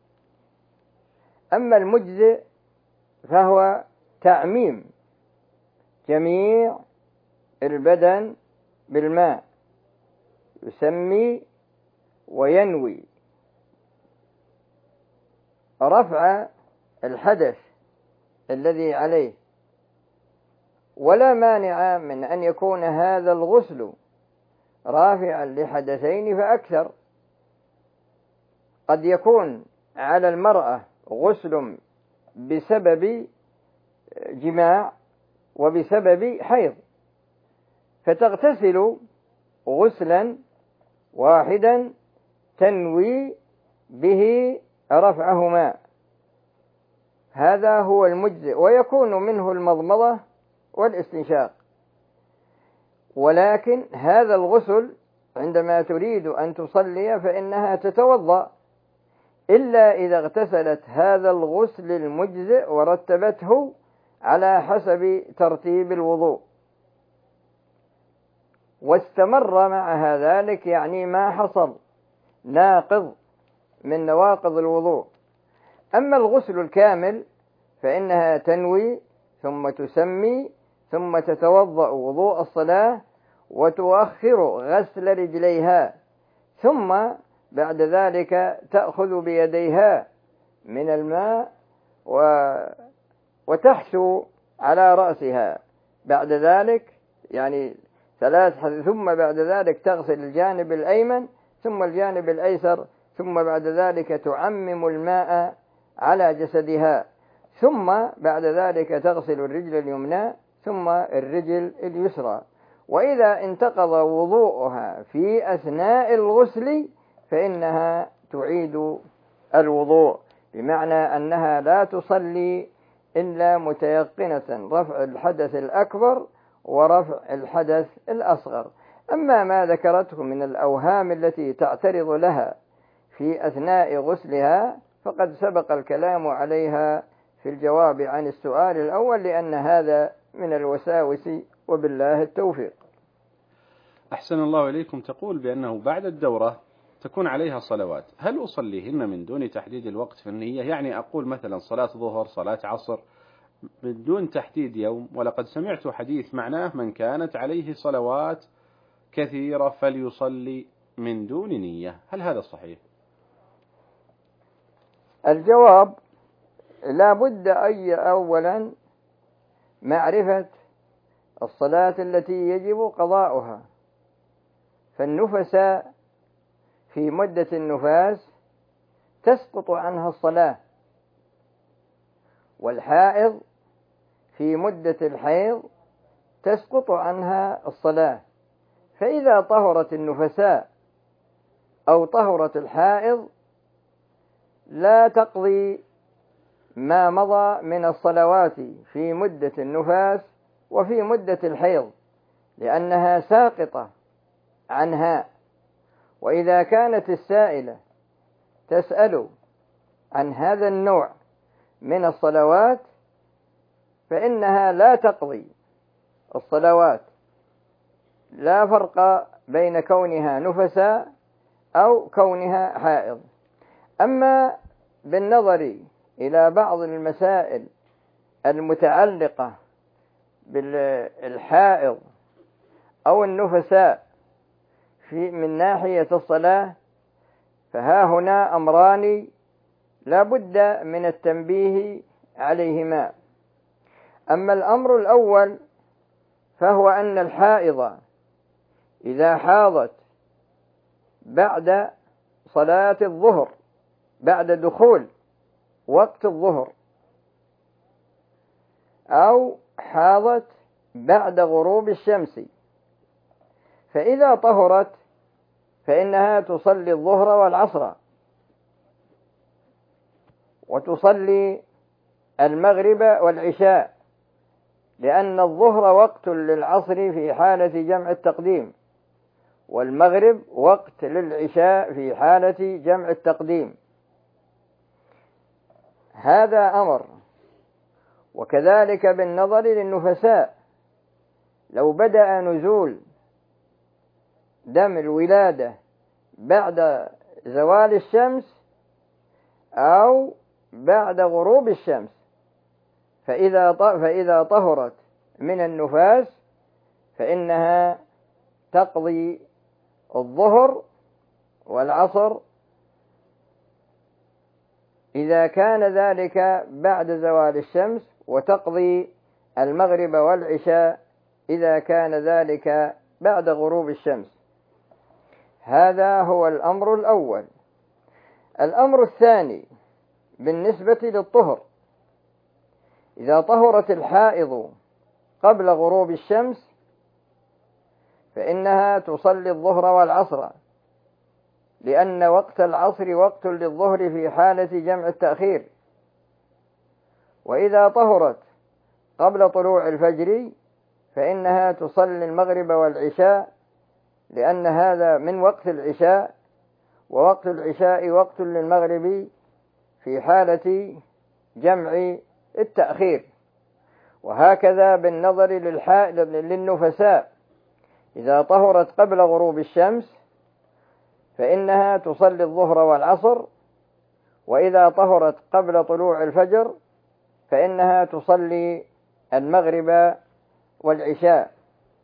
S3: أما المجزئ فهو تعميم جميع البدن بالماء، يسمي وينوي رفع الحدث الذي عليه، ولا مانع من أن يكون هذا الغسل رافعا لحدثين فأكثر. قد يكون على المرأة غسل بسبب جماع وبسبب حيض، فتغتسل غسلا واحدا تنوي به رفعهما، هذا هو المجزئ، ويكون منه المضمضة والاستنشاق. ولكن هذا الغسل عندما تريد أن تصلي فإنها تتوضأ، إلا إذا اغتسلت هذا الغسل المجزئ ورتبته على حسب ترتيب الوضوء واستمر معها ذلك، يعني ما حصل ناقض من نواقض الوضوء. أما الغسل الكامل فإنها تنوي ثم تسمي ثم تتوضأ وضوء الصلاة وتؤخر غسل رجليها، ثم بعد ذلك تأخذ بيديها من الماء وتحثو على رأسها، بعد ذلك يعني 3، ثم بعد ذلك تغسل الجانب الأيمن ثم الجانب الأيسر، ثم بعد ذلك تعمم الماء على جسدها، ثم بعد ذلك تغسل الرجل اليمنى ثم الرجل اليسرى. وإذا انتقض وضوءها في أثناء الغسل فإنها تعيد الوضوء، بمعنى أنها لا تصلي إلا متيقنة رفع الحدث الأكبر ورفع الحدث الأصغر. أما ما ذكرته من الأوهام التي تعترض لها في أثناء غسلها فقد سبق الكلام عليها في الجواب عن السؤال الأول، لأن هذا من الوساوس، وبالله التوفيق.
S2: أحسن الله إليكم. تقول بأنه بعد الدورة تكون عليها صلوات، هل أصليهن من دون تحديد الوقت في النية؟ يعني أقول مثلا صلاة ظهر، صلاة عصر، بدون تحديد يوم. ولقد سمعت حديث معناه من كانت عليه صلوات كثيرة فليصلي من دون نية، هل هذا صحيح؟
S3: الجواب: لا بد أولا معرفة الصلاة التي يجب قضاؤها. فالنفساء في مدة النفاس تسقط عنها الصلاة، والحائض في مدة الحيض تسقط عنها الصلاة. فإذا طهرت النفساء أو طهرت الحائض لا تقضي ما مضى من الصلوات في مدة النفاس وفي مدة الحيض، لأنها ساقطة عنها. وإذا كانت السائلة تسأل عن هذا النوع من الصلوات فإنها لا تقضي الصلوات، لا فرق بين كونها نفساء أو كونها حائض. أما بالنظر إلى بعض المسائل المتعلقة بالحائض أو النفساء من ناحية الصلاة، فها هنا أمران لا بد من التنبيه عليهما. أما الأمر الأول فهو أن الحائض إذا حاضت بعد صلاة الظهر، بعد دخول وقت الظهر، أو حاضت بعد غروب الشمس، فإذا طهرت فإنها تصلي الظهر والعصر، وتصلي المغرب والعشاء، لأن الظهر وقت للعصر في حالة جمع التقديم، والمغرب وقت للعشاء في حالة جمع التقديم. هذا أمر. وكذلك بالنظر للنفساء، لو بدأ نزول دم الولادة بعد زوال الشمس أو بعد غروب الشمس، فإذا طهرت من النفاس فإنها تقضي الظهر والعصر إذا كان ذلك بعد زوال الشمس، وتقضي المغرب والعشاء إذا كان ذلك بعد غروب الشمس. هذا هو الأمر الأول. الأمر الثاني بالنسبة للطهر: إذا طهرت الحائض قبل غروب الشمس فإنها تصلي الظهر والعصر، لأن وقت العصر وقت للظهر في حالة جمع التأخير. وإذا طهرت قبل طلوع الفجر فإنها تصلي المغرب والعشاء، لأن هذا من وقت العشاء، ووقت العشاء وقت للمغرب في حالة جمع التأخير. وهكذا بالنظر للنفساء، إذا طهرت قبل غروب الشمس فإنها تصلي الظهر والعصر، وإذا طهرت قبل طلوع الفجر فإنها تصلي المغرب والعشاء.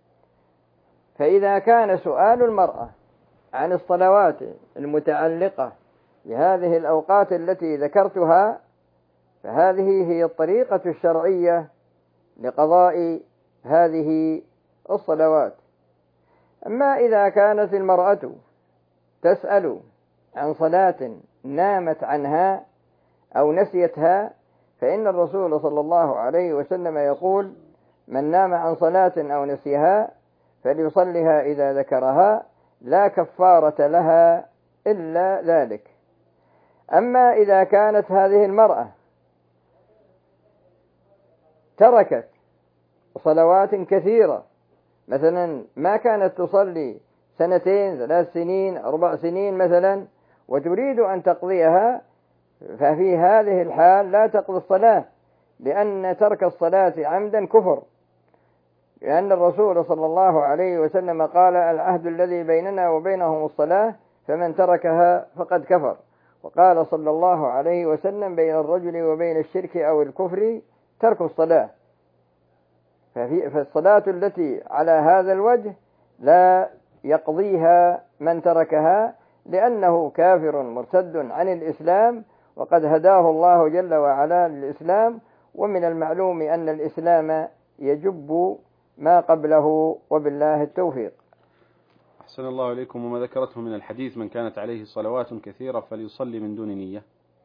S3: فإذا كان سؤال المرأة عن الصلوات المتعلقة بهذه الأوقات التي ذكرتها، فهذه هي الطريقة الشرعية لقضاء هذه الصلوات. أما إذا كانت المرأة تسأل عن صلاة نامت عنها أو نسيتها، فإن الرسول صلى الله عليه وسلم يقول: من نام عن صلاة أو نسيها فليصلها إذا ذكرها، لا كفارة لها إلا ذلك. أما إذا كانت هذه المرأة تركت صلوات كثيرة، مثلا ما كانت تصلي 2 3 سنين 4 سنين مثلا وتريد أن تقضيها، ففي هذه الحال لا تقضي الصلاة، لأن ترك الصلاة عمدا كفر، لأن الرسول صلى الله عليه وسلم قال: العهد الذي بيننا وبينهم الصلاة، فمن تركها فقد كفر. وقال صلى الله عليه وسلم: بين الرجل وبين الشرك أو الكفر ترك الصلاة. فالصلاة التي على هذا الوجه لا يقضيها من تركها، لأنه كافر مرتد عن الإسلام، وقد هداه الله جل وعلا للإسلام، ومن المعلوم أن الإسلام يجب ما قبله، وبالله التوفيق.
S2: أحسن الله إليكم. وما ذكرته من الحديث: من كانت عليه صلوات كثيرة فليصلي من دون نية.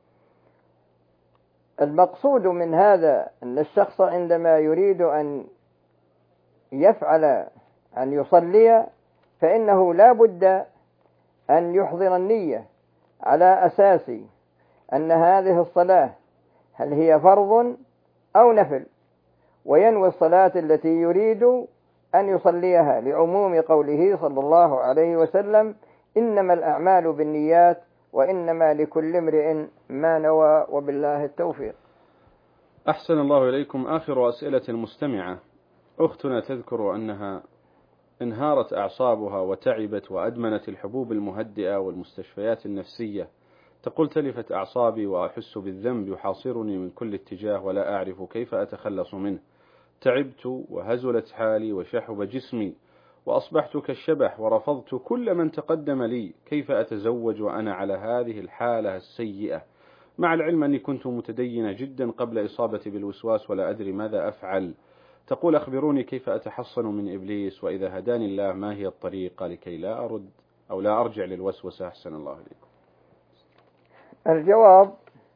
S3: المقصود من هذا أن الشخص عندما يريد أن يفعل أن يصلي، فإنه لا بد أن يحضر النية على أساس أن هذه الصلاة هل هي فرض أو نفل، وينوي الصلاة التي يريد أن يصليها، لعموم قوله صلى الله عليه وسلم: إنما الأعمال بالنيات وإنما لكل امرئ ما نوى، وبالله التوفيق.
S2: أحسن الله إليكم. آخر أسئلة المستمعة: أختنا تذكر أنها انهارت أعصابها وتعبت وأدمنت الحبوب المهدئة والمستشفيات النفسية. تقول: تلفت أعصابي وأحس بالذنب يحاصرني من كل اتجاه ولا أعرف كيف أتخلص منه. تعبت وهزلت حالي وشحب جسمي وأصبحت كالشبح ورفضت كل من تقدم لي. كيف أتزوج وأنا على هذه الحالة السيئة، مع العلم أني كنت متدينة جدا قبل إصابتي بالوسواس ولا أدري ماذا أفعل. تقول: أخبروني كيف أتحصن من إبليس، وإذا هداني الله ما هي الطريقة لكي لا أرد أو لا أرجع للوسوسة؟ أحسن الله إليكم.
S3: الجواب: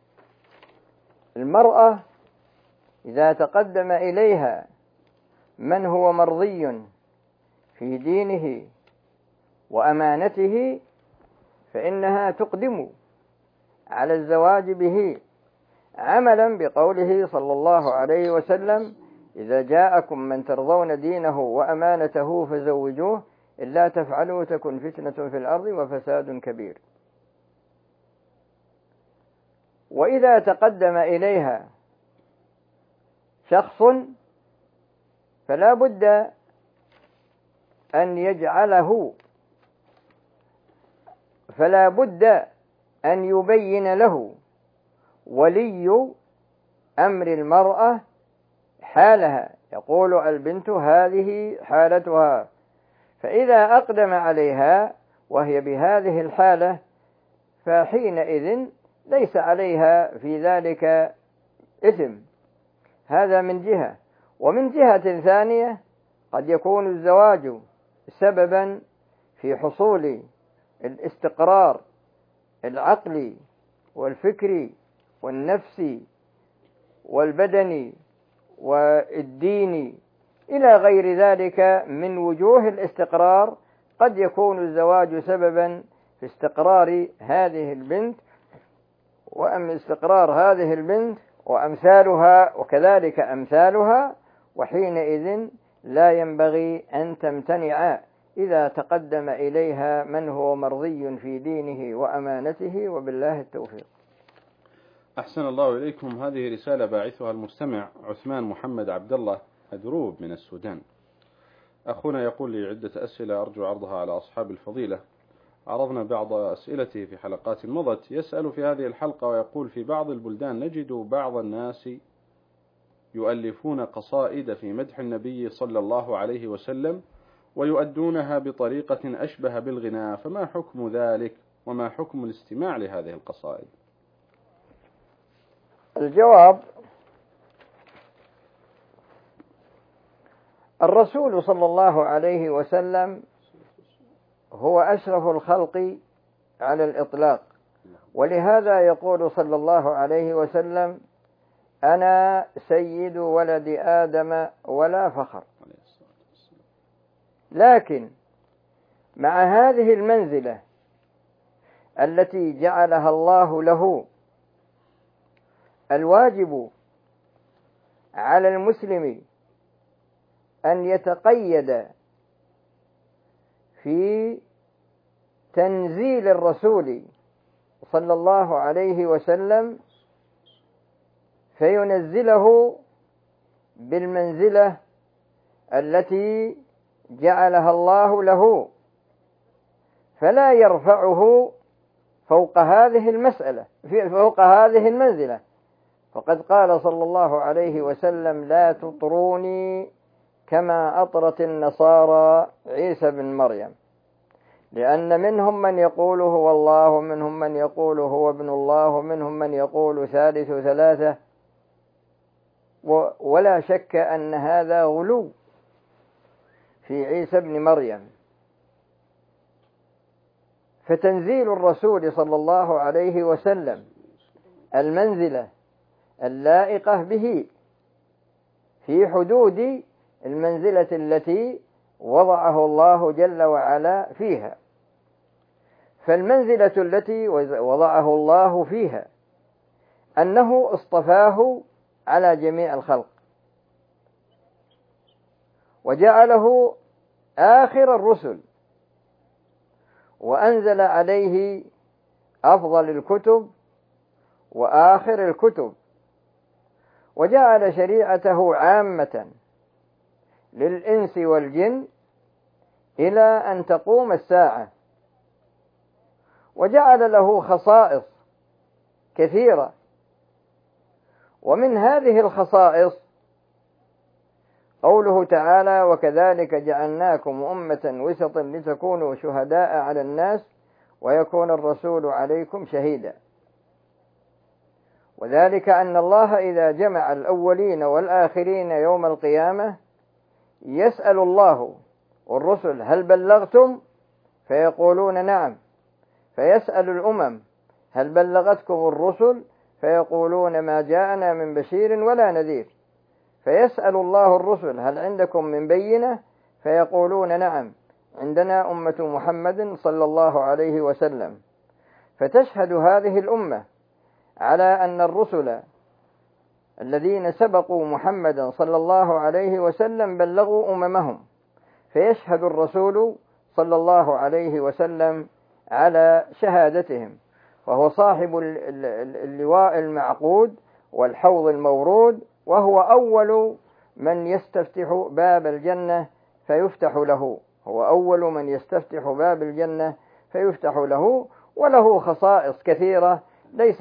S3: المرأة إذا تقدم إليها من هو مرضي في دينه وأمانته فإنها تقدم على الزواج به، عملا بقوله صلى الله عليه وسلم: إذا جاءكم من ترضون دينه وأمانته فزوجوه، إلا تفعلوا تكن فتنة في الأرض وفساد كبير. وإذا تقدم إليها شخص فلا بد أن يبين له ولي أمر المرأة حالها، يقول: البنت هذه حالتها، فإذا أقدم عليها وهي بهذه الحالة فحينئذ ليس عليها في ذلك إثم. هذا من جهة. ومن جهة ثانية قد يكون الزواج سببا في حصول الاستقرار العقلي والفكري والنفسي والبدني والديني إلى غير ذلك من وجوه الاستقرار. قد يكون الزواج سببا في استقرار هذه البنت، استقرار هذه البنت وأمثالها وكذلك أمثالها، وحينئذ لا ينبغي أن تمتنع إذا تقدم إليها من هو مرضي في دينه وأمانته، وبالله التوفيق.
S2: أحسن الله إليكم. هذه رسالة باعثها المستمع عثمان محمد عبد الله أدروب من السودان. أخونا يقول لي عدة أسئلة أرجو عرضها على أصحاب الفضيلة. عرضنا بعض أسئلته في حلقات مضت. يسأل في هذه الحلقة ويقول: في بعض البلدان نجد بعض الناس يؤلفون قصائد في مدح النبي صلى الله عليه وسلم ويؤدونها بطريقة أشبه بالغناء، فما حكم ذلك وما حكم الاستماع لهذه القصائد؟
S3: الجواب: الرسول صلى الله عليه وسلم هو أشرف الخلق على الإطلاق، ولهذا يقول صلى الله عليه وسلم: أنا سيد ولد آدم ولا فخر. لكن مع هذه المنزلة التي جعلها الله له، الواجب على المسلم أن يتقيد في تنزيل الرسول صلى الله عليه وسلم فينزله بالمنزلة التي جعلها الله له، فلا يرفعه فوق هذه المسألة فوق هذه المنزلة. فقد قال صلى الله عليه وسلم: لا تطروني كما أطرت النصارى عيسى بن مريم، لأن منهم من يقول هو الله، ومنهم من يقول هو ابن الله، ومنهم من يقول ثالث ثلاثة، ولا شك أن هذا غلو في عيسى بن مريم. فتنزيل الرسول صلى الله عليه وسلم المنزلة اللائقة به في حدود المنزلة التي وضعه الله جل وعلا فيها. فالمنزلة التي وضعه الله فيها أنه اصطفاه على جميع الخلق وجعله آخر الرسل، وأنزل عليه أفضل الكتب وآخر الكتب، وجعل شريعته عامة للإنس والجن إلى أن تقوم الساعة، وجعل له خصائص كثيرة. ومن هذه الخصائص قوله تعالى: وكذلك جعلناكم أمة وسطا لتكونوا شهداء على الناس ويكون الرسول عليكم شهيدا. وذلك أن الله إذا جمع الأولين والآخرين يوم القيامة يسأل الله والرسل: هل بلغتم؟ فيقولون نعم. فيسأل الأمم: هل بلغتكم الرسل؟ فيقولون ما جاءنا من بشير ولا نذير. فيسأل الله الرسل: هل عندكم من بينة؟ فيقولون نعم، عندنا أمة محمد صلى الله عليه وسلم. فتشهد هذه الأمة على أن الرسل الذين سبقوا محمدا صلى الله عليه وسلم بلغوا أممهم، فيشهد الرسول صلى الله عليه وسلم على شهادتهم، وهو صاحب اللواء المعقود والحوض المورود، وهو أول من يستفتح باب الجنة فيفتح له، هو أول من يستفتح باب الجنة فيفتح له. وله خصائص كثيرة ليس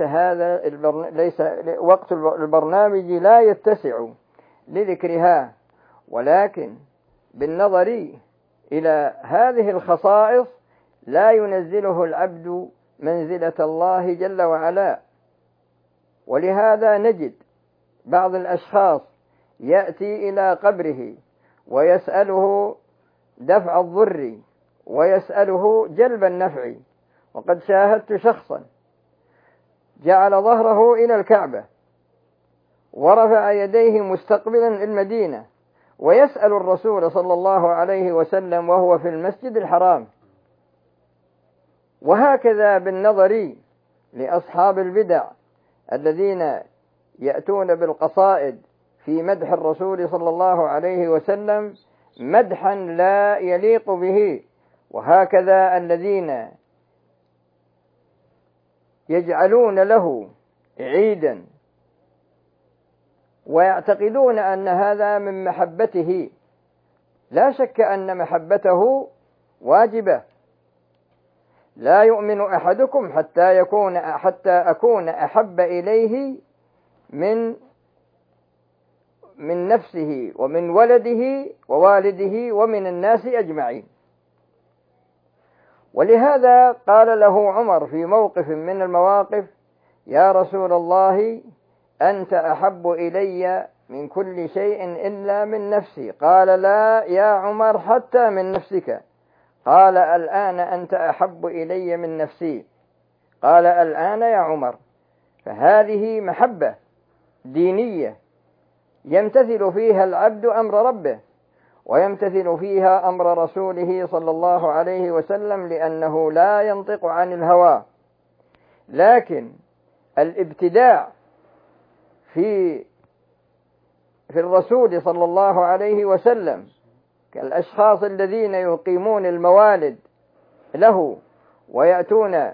S3: وقت البرنامج لا يتسع لذكرها، ولكن بالنظر إلى هذه الخصائص لا ينزله العبد منزلة الله جل وعلا. ولهذا نجد بعض الأشخاص يأتي إلى قبره ويسأله دفع الضر ويسأله جلب النفع. وقد شاهدت شخصا جعل ظهره إلى الكعبة ورفع يديه مستقبلا المدينة ويسأل الرسول صلى الله عليه وسلم وهو في المسجد الحرام. وهكذا بالنظر لأصحاب البدع الذين يأتون بالقصائد في مدح الرسول صلى الله عليه وسلم مدحا لا يليق به. وهكذا الذين يجعلون له عيدا ويعتقدون أن هذا من محبته. لا شك أن محبته واجبة. لا يؤمن أحدكم حتى أكون أحب إليه من نفسه ومن ولده ووالده ومن الناس أجمعين. ولهذا قال له عمر في موقف من المواقف: يا رسول الله أنت أحب إلي من كل شيء إلا من نفسي. قال: لا يا عمر حتى من نفسك. قال: الآن أنت أحب إلي من نفسي. قال: الآن يا عمر. فهذه محبة دينية يمتثل فيها العبد أمر ربه ويمتثل فيها أمر رسوله صلى الله عليه وسلم، لأنه لا ينطق عن الهوى. لكن الابتداع في في الرسول صلى الله عليه وسلم كالأشخاص الذين يقيمون الموالد له ويأتون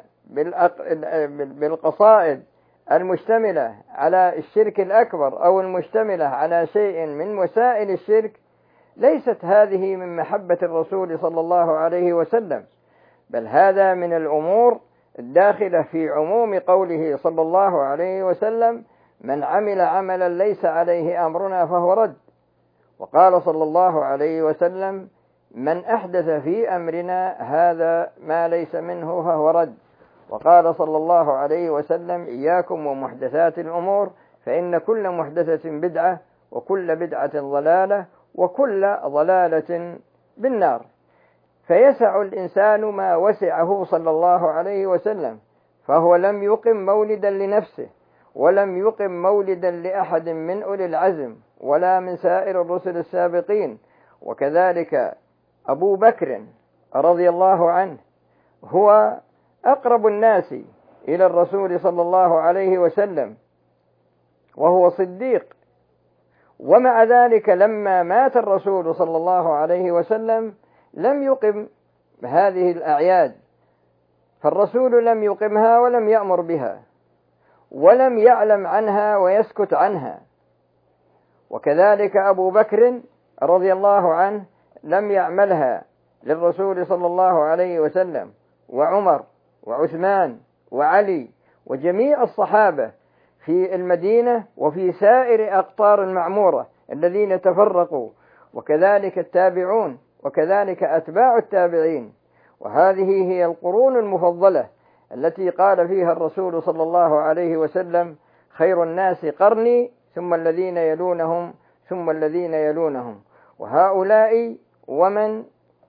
S3: بالقصائد المشتملة على الشرك الأكبر أو المشتملة على شيء من وسائل الشرك، ليست هذه من محبة الرسول صلى الله عليه وسلم، بل هذا من الأمور الداخلة في عموم قوله صلى الله عليه وسلم: من عمل عملا ليس عليه أمرنا فهو رد. وقال صلى الله عليه وسلم: من أحدث في أمرنا هذا ما ليس منه فهو رد. وقال صلى الله عليه وسلم: إياكم ومحدثات الأمور فإن كل محدثة بدعة وكل بدعة ضلالة وكل ضلالة بالنار. فيسع الإنسان ما وسعه صلى الله عليه وسلم، فهو لم يقم مولدا لنفسه ولم يقم مولدا لأحد من أولي العزم ولا من سائر الرسل السابقين. وكذلك أبو بكر رضي الله عنه هو أقرب الناس إلى الرسول صلى الله عليه وسلم وهو صديق، ومع ذلك لما مات الرسول صلى الله عليه وسلم لم يقم هذه الأعياد، فالرسول لم يقمها ولم يأمر بها ولم يعلم عنها ويسكت عنها. وكذلك أبو بكر رضي الله عنه لم يعملها للرسول صلى الله عليه وسلم، وعمر وعثمان وعلي وجميع الصحابة في المدينة وفي سائر أقطار المعمورة الذين تفرقوا، وكذلك التابعون وكذلك أتباع التابعين. وهذه هي القرون المفضلة التي قال فيها الرسول صلى الله عليه وسلم: خير الناس قرني ثم الذين يلونهم ثم الذين يلونهم. وهؤلاء ومن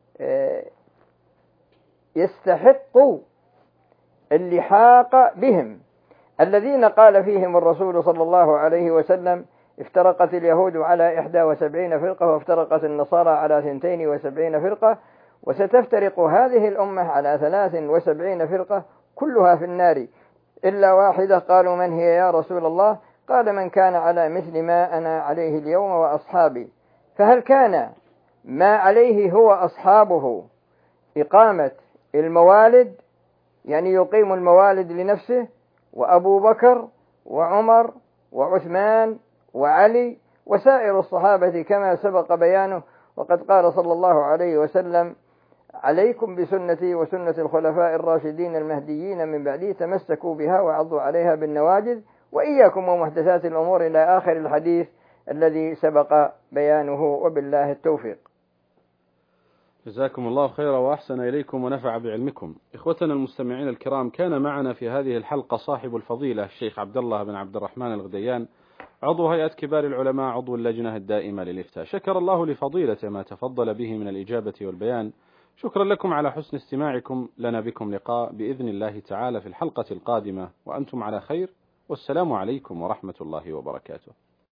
S3: يستحق اللحاق بهم الذين قال فيهم الرسول صلى الله عليه وسلم: افترقت اليهود على 71 فرقة وافترقت النصارى على 72 فرقة وستفترق هذه الأمة على 73 فرقة كلها في النار إلا واحدة. قالوا: من هي يا رسول الله؟ قال: من كان على مثل ما أنا عليه اليوم وأصحابي. فهل كان ما عليه هو أصحابه إقامة الموالد، يعني يقيم الموالد لنفسه، وأبو بكر وعمر وعثمان وعلي وسائر الصحابة كما سبق بيانه؟ وقد قال صلى الله عليه وسلم: عليكم بسنتي وسنة الخلفاء الراشدين المهديين من بعدي، تمسكوا بها وعضوا عليها بالنواجذ، وإياكم ومحدثات الأمور، إلى آخر الحديث الذي سبق بيانه، وبالله التوفيق.
S2: جزاكم الله خيرا وأحسن إليكم ونفع بعلمكم. إخوتنا المستمعين الكرام، كان معنا في هذه الحلقة صاحب الفضيلة الشيخ عبد الله بن عبد الرحمن الغديان، عضو هيئة كبار العلماء، عضو اللجنة الدائمة للإفتاء. شكر الله لفضيلة ما تفضل به من الإجابة والبيان. شكرا لكم على حسن استماعكم لنا. بكم لقاء بإذن الله تعالى في الحلقة القادمة وأنتم على خير، والسلام عليكم ورحمة الله وبركاته.